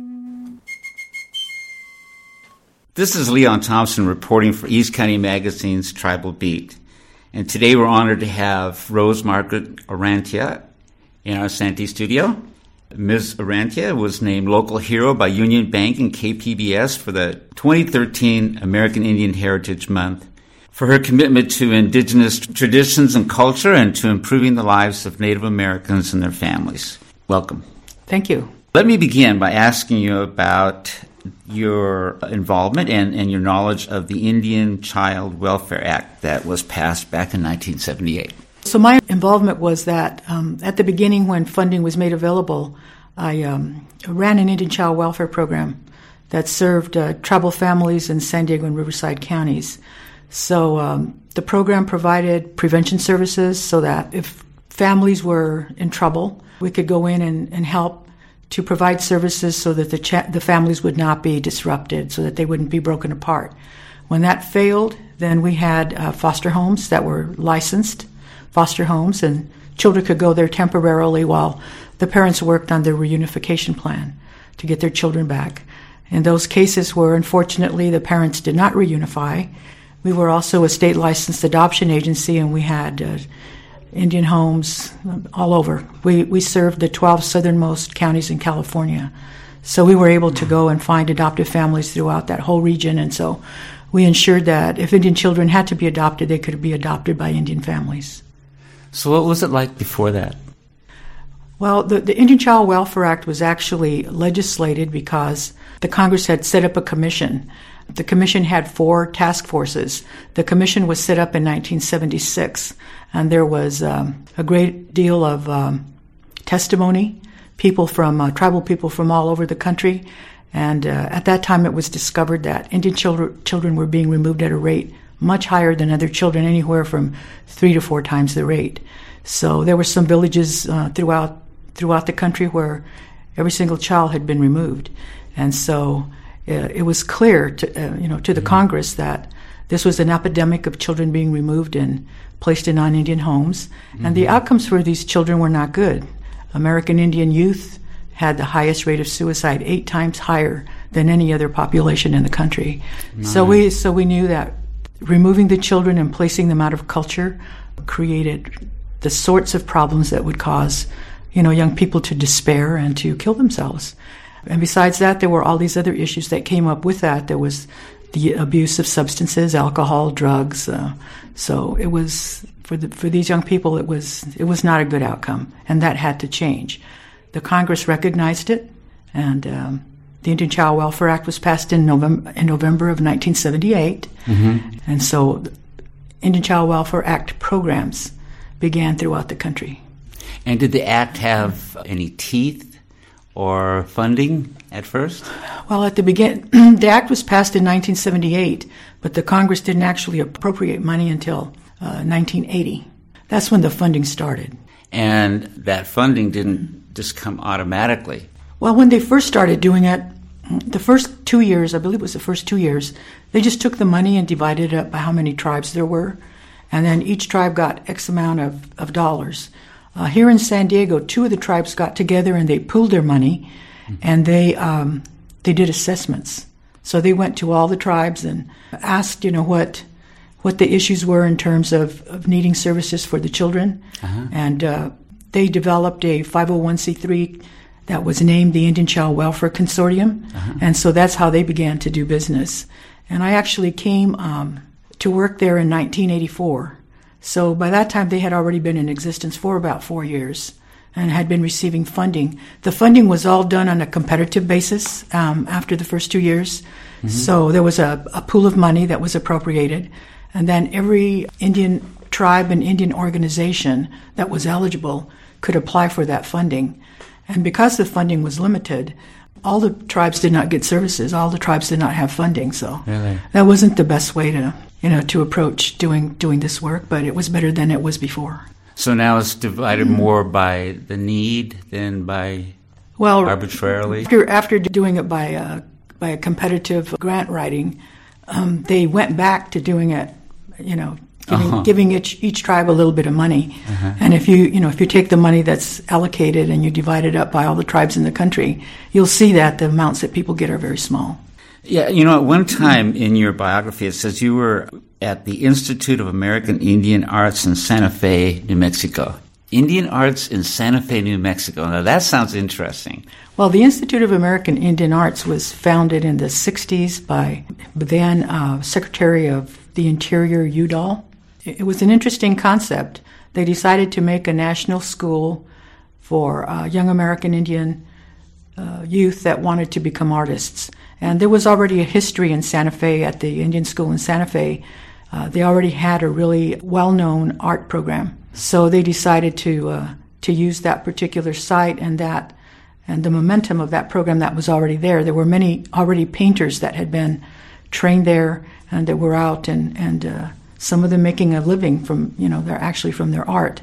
This is Leon Thompson reporting for East County Magazine's Tribal Beat. And today we're honored to have Rose Margaret Arantia in our Santee studio. Ms. Arantia was named Local Hero by Union Bank and KPBS for the 2013 American Indian Heritage Month for her commitment to indigenous traditions and culture and to improving the lives of Native Americans and their families. Welcome. Thank you. Let me begin by asking you about your involvement and your knowledge of the Indian Child Welfare Act that was passed back in 1978. So my involvement was that at the beginning when funding was made available, I ran an Indian Child Welfare Program that served tribal families in San Diego and Riverside counties. So the program provided prevention services so that if families were in trouble, we could go in and help to provide services so that the families would not be disrupted, so that they wouldn't be broken apart. When that failed, then we had foster homes that were licensed foster homes, and children could go there temporarily while the parents worked on their reunification plan to get their children back. In those cases where, unfortunately, the parents did not reunify, we were also a state-licensed adoption agency, and we had Indian homes all over. We served the 12 southernmost counties in California. So we were able to go and find adoptive families throughout that whole region, and so we ensured that if Indian children had to be adopted, they could be adopted by Indian families. So what was it like before that? Well, the Indian Child Welfare Act was actually legislated because the Congress had set up a commission. The commission had 4 task forces. The commission was set up in 1976, and there was a great deal of testimony, people from tribal people from all over the country. And at that time, it was discovered that Indian children were being removed at a rate much higher than other children, anywhere from 3 to 4 times the rate. So there were some villages throughout the country where every single child had been removed, and so it was clear to the Congress that this was an epidemic of children being removed and placed in non-Indian homes, and the outcomes for these children were not good. American Indian youth had the highest rate of suicide, 8 times higher than any other population in the country. Nice. So we knew that removing the children and placing them out of culture created the sorts of problems that would cause, young people to despair and to kill themselves. And besides that, there were all these other issues that came up with that. There was the abuse of substances, alcohol, drugs. So it was for these young people, it was not a good outcome, and that had to change. The Congress recognized it, and the Indian Child Welfare Act was passed in November of 1978, and so the Indian Child Welfare Act programs began throughout the country. And did the act have any teeth or funding at first? Well, at the beginning, the act was passed in 1978, but the Congress didn't actually appropriate money until 1980. That's when the funding started. And that funding didn't just come automatically. Well, when they first started doing it, the first 2 years, I believe it was the first 2 years, they just took the money and divided it up by how many tribes there were, and then each tribe got X amount of dollars. Here in San Diego, 2 of the tribes got together and they pooled their money, and they did assessments. So they went to all the tribes and asked, what the issues were in terms of needing services for the children, and they developed a 501c3 that was named the Indian Child Welfare Consortium, and so that's how they began to do business. And I actually came to work there in 1984. So by that time, they had already been in existence for about 4 years and had been receiving funding. The funding was all done on a competitive basis after the first 2 years. So there was a pool of money that was appropriated, and then every Indian tribe and Indian organization that was eligible could apply for that funding. And because the funding was limited, all the tribes did not get services. All the tribes did not have funding. So that wasn't the best way to approach doing this work, but it was better than it was before. So now it's divided more by the need than by arbitrarily? After doing it by a competitive grant writing, they went back to doing it, giving each tribe a little bit of money. And if you take the money that's allocated and you divide it up by all the tribes in the country, you'll see that the amounts that people get are very small. Yeah, at one time in your biography, it says you were at the Institute of American Indian Arts in Santa Fe, New Mexico. Indian Arts in Santa Fe, New Mexico. Now, that sounds interesting. Well, the Institute of American Indian Arts was founded in the 60s by then Secretary of the Interior, Udall. It was an interesting concept. They decided to make a national school for young American Indian youth that wanted to become artists. And there was already a history in Santa Fe at the Indian School in Santa Fe. They already had a really well-known art program. So they decided to use that particular site and the momentum of that program that was already there. There were many already painters that had been trained there and that were out and some of them making a living from, they're actually from their art.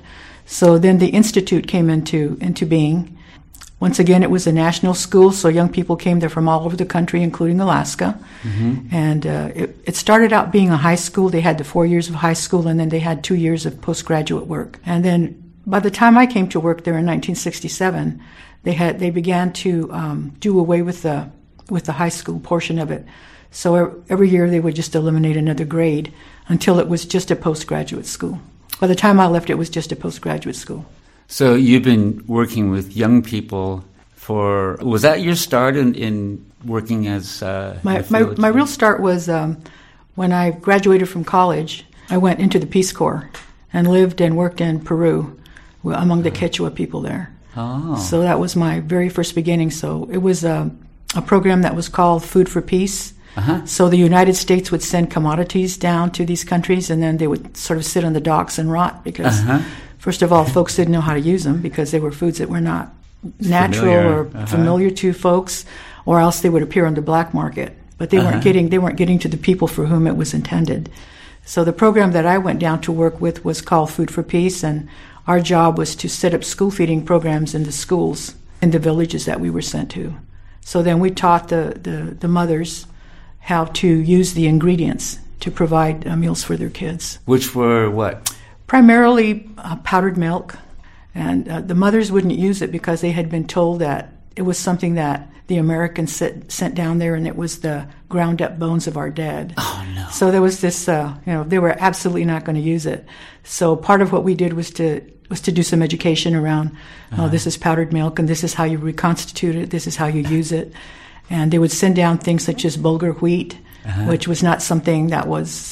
So then the Institute came into being. Once again, it was a national school, so young people came there from all over the country, including Alaska. Mm-hmm. And it started out being a high school. They had the 4 years of high school, and then they had 2 years of postgraduate work. And then by the time I came to work there in 1967, they began to do away with the high school portion of it. So every year they would just eliminate another grade until it was just a postgraduate school. By the time I left, it was just a postgraduate school. So you've been working with young people was that your start in working as my real start was when I graduated from college. I went into the Peace Corps and lived and worked in Peru among the Quechua people there. Oh. So that was my very first beginning. So it was a program that was called Food for Peace. Uh-huh. So the United States would send commodities down to these countries, and then they would sort of sit on the docks and rot because, first of all, folks didn't know how to use them because they were foods that were not natural or familiar to folks, or else they would appear on the black market. But they weren't getting to the people for whom it was intended. So the program that I went down to work with was called Food for Peace, and our job was to set up school feeding programs in the schools in the villages that we were sent to. So then we taught the mothers how to use the ingredients to provide meals for their kids. Which were what? Primarily powdered milk. And the mothers wouldn't use it because they had been told that it was something that the Americans sent down there, and it was the ground up bones of our dead. Oh, no. So there was this, they were absolutely not going to use it. So part of what we did was to do some education around, this is powdered milk, and this is how you reconstitute it, this is how you use it. And they would send down things such as bulgur wheat, which was not something that was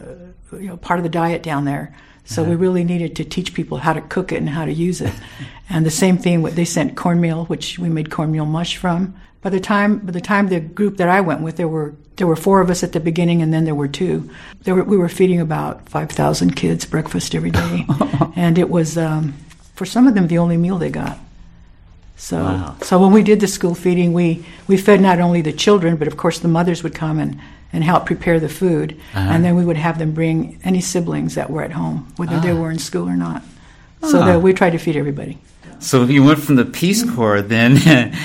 part of the diet down there. So we really needed to teach people how to cook it and how to use it. And the same thing, they sent cornmeal, which we made cornmeal mush from. By the time the group that I went with, there were 4 of us at the beginning, and then there were 2. We were feeding about 5,000 kids breakfast every day, and it was for some of them the only meal they got. So when we did the school feeding, we fed not only the children, but of course the mothers would come and help prepare the food, and then we would have them bring any siblings that were at home, whether they were in school or not. So that we tried to feed everybody. So you went from the Peace Corps then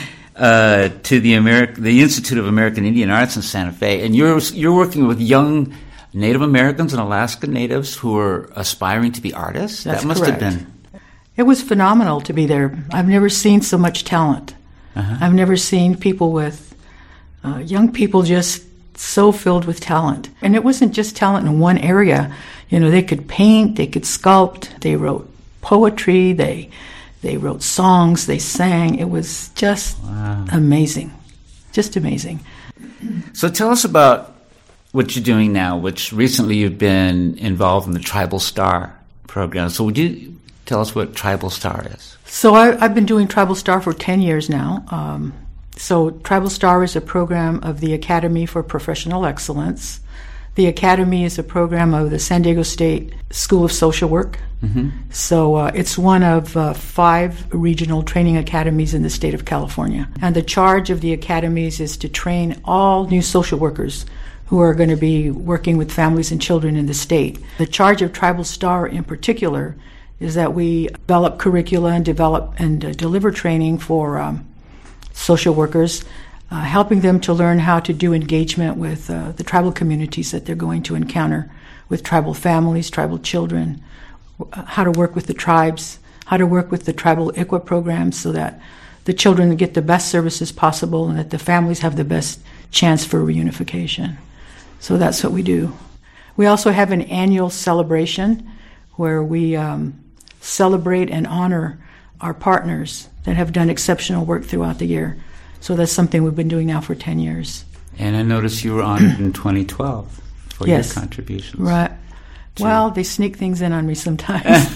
to the Institute of American Indian Arts in Santa Fe, and you're working with young Native Americans and Alaska Natives who are aspiring to be artists. That's that must correct. have been. It was phenomenal to be there. I've never seen so much talent. I've never seen people with young people just so filled with talent. And it wasn't just talent in one area. They could paint, they could sculpt, they wrote poetry, they wrote songs, they sang. It was just amazing. Just amazing. So tell us about what you're doing now, which recently you've been involved in the Tribal Star program. So would you tell us what Tribal Star is? So I've been doing Tribal Star for 10 years now. So Tribal Star is a program of the Academy for Professional Excellence. The Academy is a program of the San Diego State School of Social Work. Mm-hmm. So it's one of 5 regional training academies in the state of California. And the charge of the academies is to train all new social workers who are going to be working with families and children in the state. The charge of Tribal Star in particular is that we develop curricula and develop and deliver training for social workers, helping them to learn how to do engagement with the tribal communities that they're going to encounter, with tribal families, tribal children, how to work with the tribes, how to work with the tribal ICWA programs so that the children get the best services possible and that the families have the best chance for reunification. So that's what we do. We also have an annual celebration where we celebrate and honor our partners that have done exceptional work throughout the year. So that's something we've been doing now for 10 years. And I noticed you were honored in 2012 for your contributions. Right. Well, they sneak things in on me sometimes.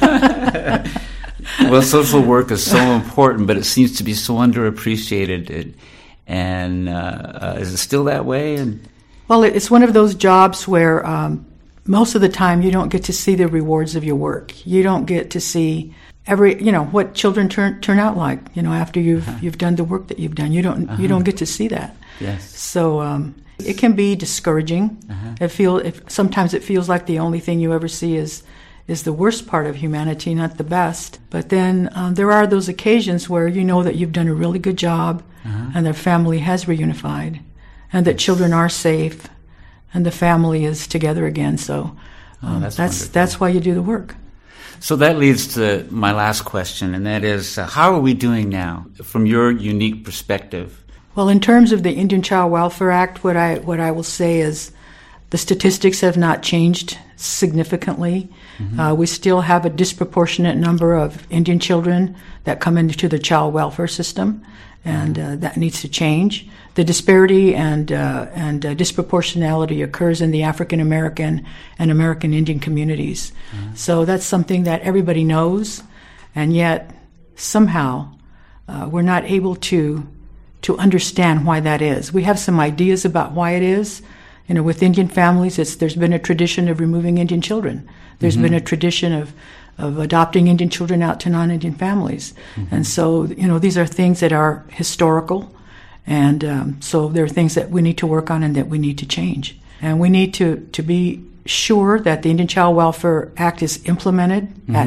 Well, social work is so important, but it seems to be so underappreciated. And is it still that way? Well, it's one of those jobs where most of the time you don't get to see the rewards of your work. You don't get to see what children turn out like, after you've done the work that you've done. You don't get to see that. Yes. So it can be discouraging. Sometimes it feels like the only thing you ever see is is the worst part of humanity, not the best. But then there are those occasions where you know that you've done a really good job and the family has reunified and that children are safe and the family is together again. So that's why you do the work. So that leads to my last question, and that is, how are we doing now from your unique perspective? Well, in terms of the Indian Child Welfare Act, what I will say is the statistics have not changed significantly. We still have a disproportionate number of Indian children that come into the child welfare system, and that needs to change. The disparity and disproportionality occurs in the African American and American Indian communities. So that's something that everybody knows, and yet somehow we're not able to understand why that is. We have some ideas about why it is. You know, with Indian families, there's been a tradition of removing Indian children. There's been a tradition of adopting Indian children out to non-Indian families. And so, you know, these are things that are historical. And so there are things that we need to work on and that we need to change. And we need to be sure that the Indian Child Welfare Act is implemented at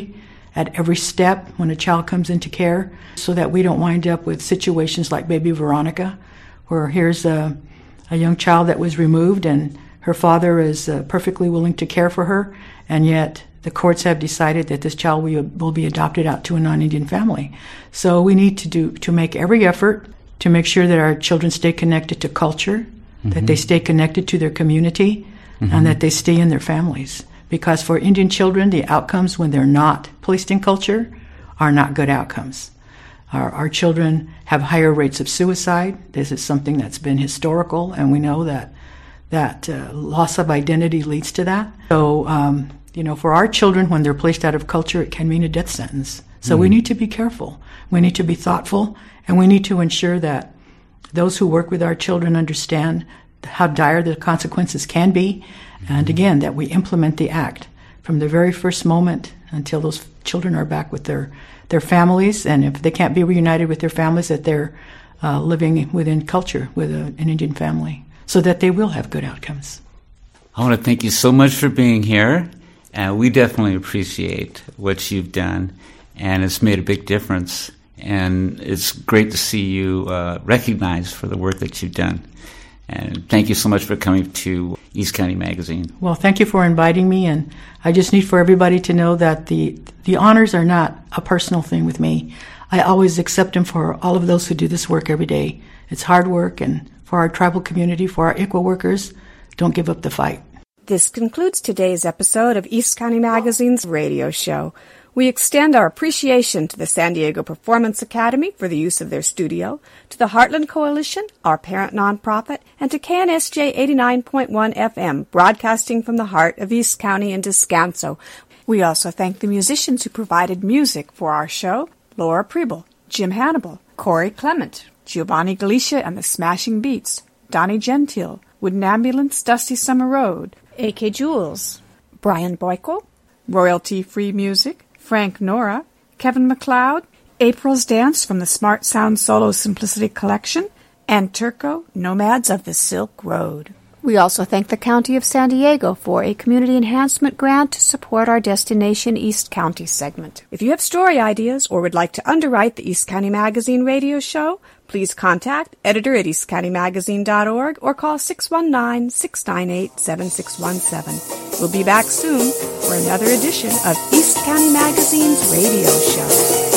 every step when a child comes into care, so that we don't wind up with situations like baby Veronica, where here's a young child that was removed and her father is perfectly willing to care for her, and yet the courts have decided that this child will be adopted out to a non-Indian family. So we need to make every effort to make sure that our children stay connected to culture, that they stay connected to their community, and that they stay in their families. Because for Indian children, the outcomes when they're not placed in culture are not good outcomes. Our children have higher rates of suicide. This is something that's been historical, and we know that loss of identity leads to that. So, you know, for our children, when they're placed out of culture, it can mean a death sentence. So we need to be careful. We need to be thoughtful, and we need to ensure that those who work with our children understand how dire the consequences can be, and again, that we implement the act from the very first moment until those children are back with their families, and if they can't be reunited with their families, that they're living within culture with an Indian family, so that they will have good outcomes. I want to thank you so much for being here. We definitely appreciate what you've done, and it's made a big difference. And it's great to see you recognized for the work that you've done. And thank you so much for coming to East County Magazine. Well, thank you for inviting me, and I just need for everybody to know that the honors are not a personal thing with me. I always accept them for all of those who do this work every day. It's hard work, and for our tribal community, for our ICWA workers, don't give up the fight. This concludes today's episode of East County Magazine's radio show. We extend our appreciation to the San Diego Performance Academy for the use of their studio, to the Heartland Coalition, our parent nonprofit, and to KNSJ 89.1 FM, broadcasting from the heart of East County in Descanso. We also thank the musicians who provided music for our show: Laura Preble, Jim Hannibal, Corey Clement, Giovanni Galicia and the Smashing Beats, Donnie Gentile, Wooden Ambulance, Dusty Summer Road, A.K. Jules, Brian Boyko, royalty-free music, Frank Nora, Kevin MacLeod, April's Dance from the Smart Sound Solo Simplicity Collection, and Turco, Nomads of the Silk Road. We also thank the County of San Diego for a community enhancement grant to support our Destination East County segment. If you have story ideas or would like to underwrite the East County Magazine radio show, please contact editor at eastcountymagazine.org or call 619-698-7617. We'll be back soon for another edition of East County Magazine's radio show.